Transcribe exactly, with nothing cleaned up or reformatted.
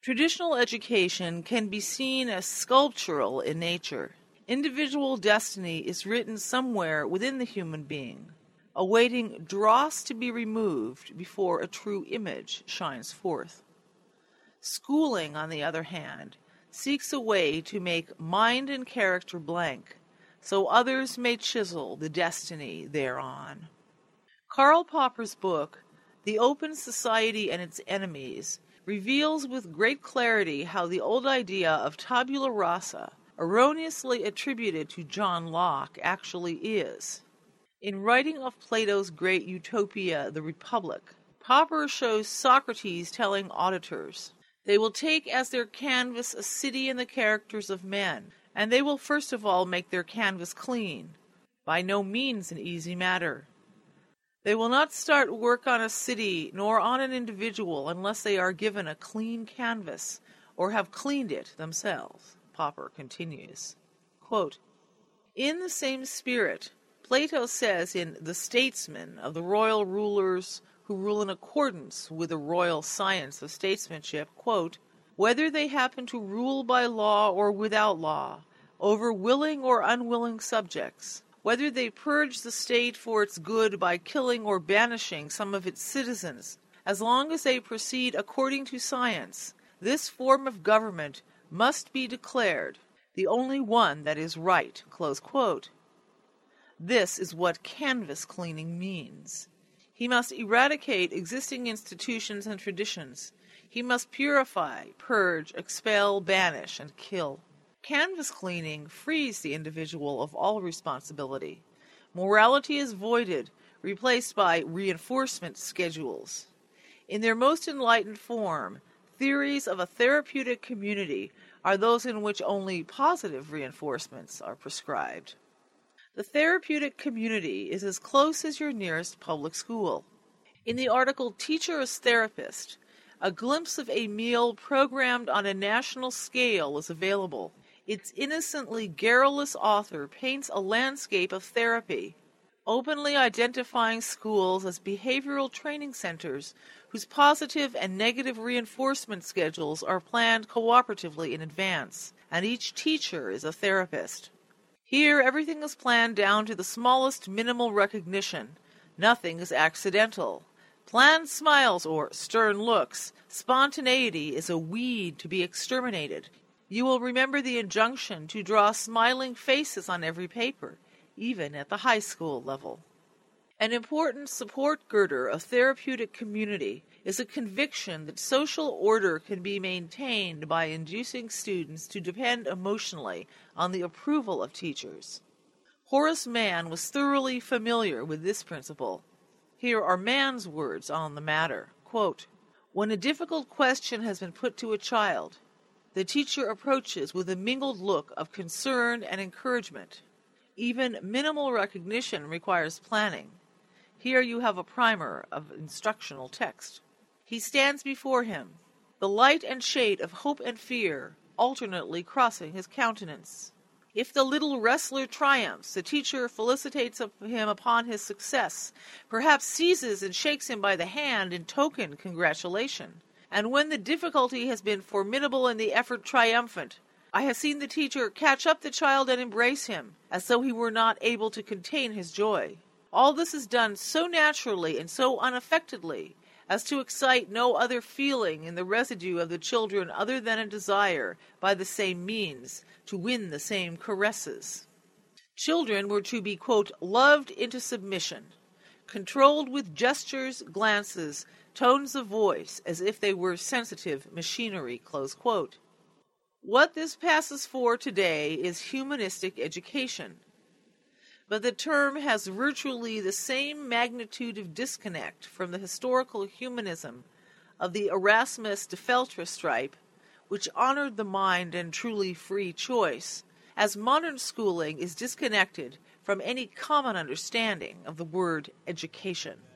Traditional education can be seen as sculptural in nature. Individual destiny is written somewhere within the human being, awaiting dross to be removed before a true image shines forth. Schooling, on the other hand, seeks a way to make mind and character blank, so others may chisel the destiny thereon. Karl Popper's book, The Open Society and Its Enemies, reveals with great clarity how the old idea of tabula rasa, erroneously attributed to John Locke, actually is. In writing of Plato's great utopia, The Republic, Popper shows Socrates telling auditors, "They will take as their canvas a city and the characters of men, and they will first of all make their canvas clean, by no means an easy matter. They will not start work on a city nor on an individual unless they are given a clean canvas, or have cleaned it themselves." Popper continues, quote, "In the same spirit, Plato says in The Statesman of the royal rulers who rule in accordance with the royal science of statesmanship, quote, whether they happen to rule by law or without law, over willing or unwilling subjects, whether they purge the state for its good by killing or banishing some of its citizens, as long as they proceed according to science, this form of government must be declared the only one that is right." Close quote. This is what canvas cleaning means. He must eradicate existing institutions and traditions. He must purify, purge, expel, banish, and kill. Canvas cleaning frees the individual of all responsibility. Morality is voided, replaced by reinforcement schedules. In their most enlightened form, theories of a therapeutic community are those in which only positive reinforcements are prescribed. The therapeutic community is as close as your nearest public school. In the article Teacher as Therapist, a glimpse of a meal programmed on a national scale is available. Its innocently garrulous author paints a landscape of therapy, openly identifying schools as behavioral training centers whose positive and negative reinforcement schedules are planned cooperatively in advance, and each teacher is a therapist. Here, everything is planned down to the smallest minimal recognition. Nothing is accidental. Planned smiles or stern looks, spontaneity is a weed to be exterminated. You will remember the injunction to draw smiling faces on every paper, even at the high school level. An important support girder of therapeutic community is a conviction that social order can be maintained by inducing students to depend emotionally on the approval of teachers. Horace Mann was thoroughly familiar with this principle. Here are Mann's words on the matter. Quote, "When a difficult question has been put to a child, the teacher approaches with a mingled look of concern and encouragement. Even minimal recognition requires planning. Here you have a primer of instructional text. He stands before him, the light and shade of hope and fear alternately crossing his countenance. If the little wrestler triumphs, the teacher felicitates him upon his success, perhaps seizes and shakes him by the hand in token congratulation. And when the difficulty has been formidable and the effort triumphant, I have seen the teacher catch up the child and embrace him, as though he were not able to contain his joy. All this is done so naturally and so unaffectedly as to excite no other feeling in the residue of the children other than a desire, by the same means, to win the same caresses. Children were to be, quote, loved into submission, controlled with gestures, glances, tones of voice, as if they were sensitive machinery," close quote. What this passes for today is humanistic education. But the term has virtually the same magnitude of disconnect from the historical humanism of the Erasmus de Feltre stripe, which honored the mind and truly free choice, as modern schooling is disconnected from any common understanding of the word education.